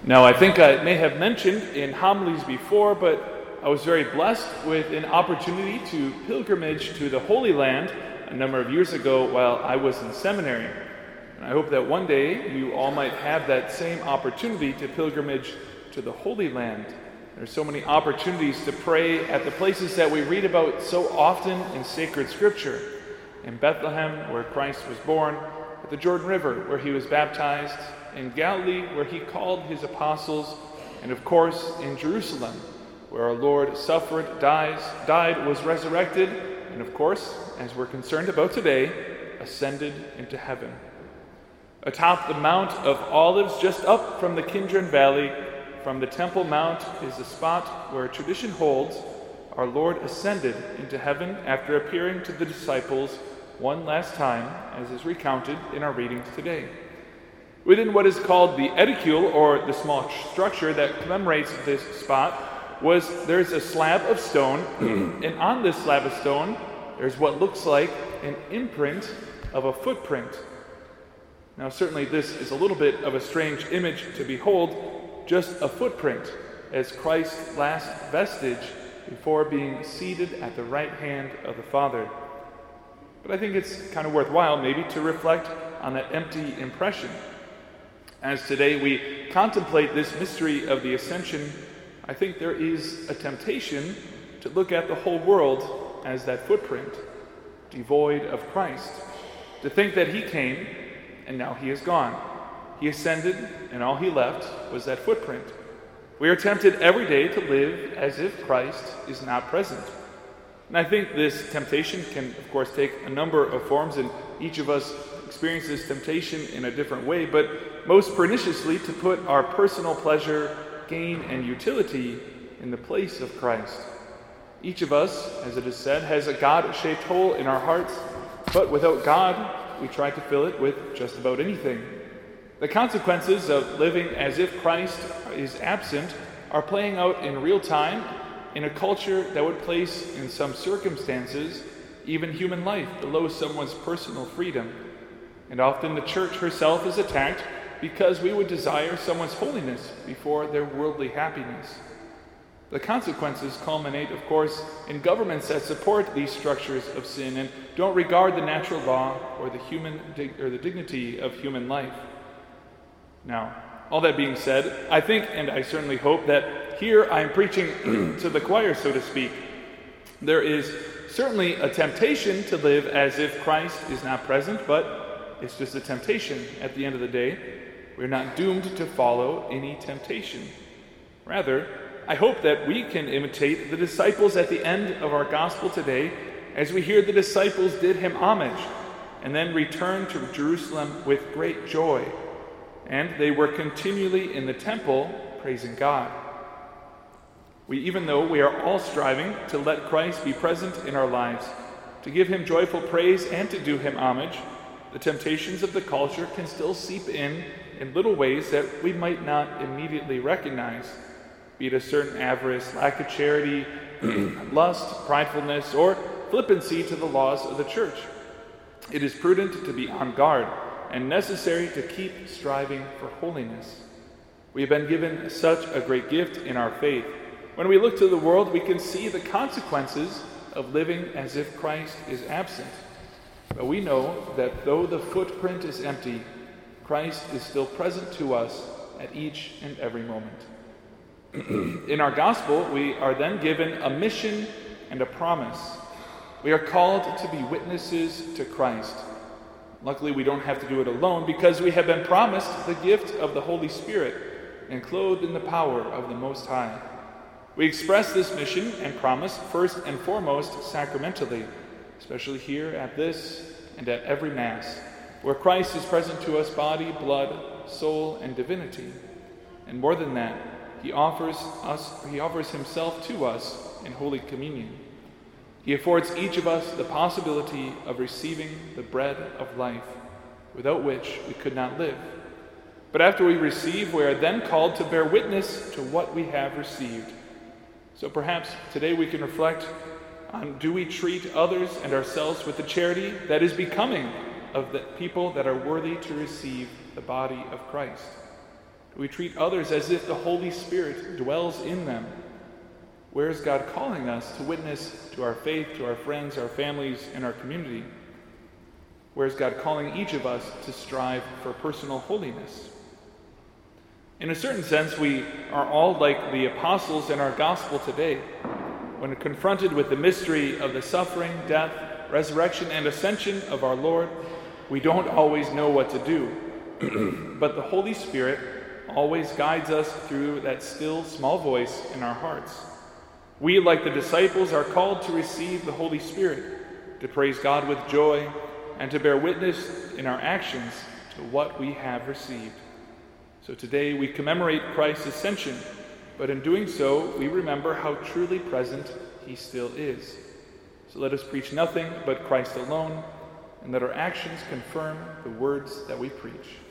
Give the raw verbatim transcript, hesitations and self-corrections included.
Now, I think I may have mentioned in homilies before, but I was very blessed with an opportunity to pilgrimage to the Holy Land a number of years ago while I was in seminary. And I hope that one day you all might have that same opportunity to pilgrimage to the Holy Land. There's so many opportunities to pray at the places that we read about so often in sacred scripture. In Bethlehem, where Christ was born, at the Jordan River, where he was baptized, in Galilee, where he called his apostles, and of course in Jerusalem, where our Lord suffered, dies, died, was resurrected, and of course, as we're concerned about today, ascended into heaven. Atop the Mount of Olives, just up from the Kidron Valley, from the Temple Mount, is the spot where tradition holds our Lord ascended into heaven after appearing to the disciples one last time, as is recounted in our readings today. Within what is called the edicule, or the small structure that commemorates this spot, was there's a slab of stone, and on this slab of stone, there's what looks like an imprint of a footprint. Now, certainly this is a little bit of a strange image to behold, just a footprint as Christ's last vestige before being seated at the right hand of the Father. But I think it's kind of worthwhile maybe to reflect on that empty impression. As today we contemplate this mystery of the Ascension, I think there is a temptation to look at the whole world as that footprint, devoid of Christ, to think that he came and now he is gone. He ascended and all he left was that footprint. We are tempted every day to live as if Christ is not present. And I think this temptation can, of course, take a number of forms, and each of us experiences temptation in a different way, but most perniciously to put our personal pleasure, gain, and utility in the place of Christ. Each of us, as it is said, has a God-shaped hole in our hearts, but without God, we try to fill it with just about anything. The consequences of living as if Christ is absent are playing out in real time in a culture that would place, in some circumstances, even human life below someone's personal freedom. And often the church herself is attacked because we would desire someone's holiness before their worldly happiness. The consequences culminate, of course, in governments that support these structures of sin and don't regard the natural law or the human dig- or the dignity of human life. Now, all that being said, I think, and I certainly hope, that here I am preaching to the choir, so to speak. There is certainly a temptation to live as if Christ is not present, but it's just a temptation at the end of the day. We're not doomed to follow any temptation. Rather, I hope that we can imitate the disciples at the end of our gospel today, as we hear the disciples did him homage, and then returned to Jerusalem with great joy. And they were continually in the temple praising God. We, even though we are all striving to let Christ be present in our lives, to give him joyful praise and to do him homage, the temptations of the culture can still seep in in little ways that we might not immediately recognize, be it a certain avarice, lack of charity, lust, pridefulness, or flippancy to the laws of the church. It is prudent to be on guard and necessary to keep striving for holiness. We have been given such a great gift in our faith. When we look to the world, we can see the consequences of living as if Christ is absent. But we know that though the footprint is empty, Christ is still present to us at each and every moment. In our gospel, we are then given a mission and a promise. We are called to be witnesses to Christ. Luckily, we don't have to do it alone because we have been promised the gift of the Holy Spirit and clothed in the power of the Most High. We express this mission and promise first and foremost sacramentally, especially here at this and at every Mass, where Christ is present to us body, blood, soul, and divinity. And more than that, he offers us, he offers himself to us in Holy Communion. He affords each of us the possibility of receiving the bread of life, without which we could not live. But after we receive, we are then called to bear witness to what we have received. So perhaps today we can reflect on, do we treat others and ourselves with the charity that is becoming of the people that are worthy to receive the body of Christ? Do we treat others as if the Holy Spirit dwells in them? Where is God calling us to witness to our faith, to our friends, our families, and our community? Where is God calling each of us to strive for personal holiness? In a certain sense, we are all like the apostles in our gospel today. When confronted with the mystery of the suffering, death, resurrection, and ascension of our Lord, we don't always know what to do. But the Holy Spirit always guides us through that still small voice in our hearts. We, like the disciples, are called to receive the Holy Spirit, to praise God with joy, and to bear witness in our actions to what we have received. So today we commemorate Christ's ascension, but in doing so, we remember how truly present he still is. So let us preach nothing but Christ alone, and let our actions confirm the words that we preach.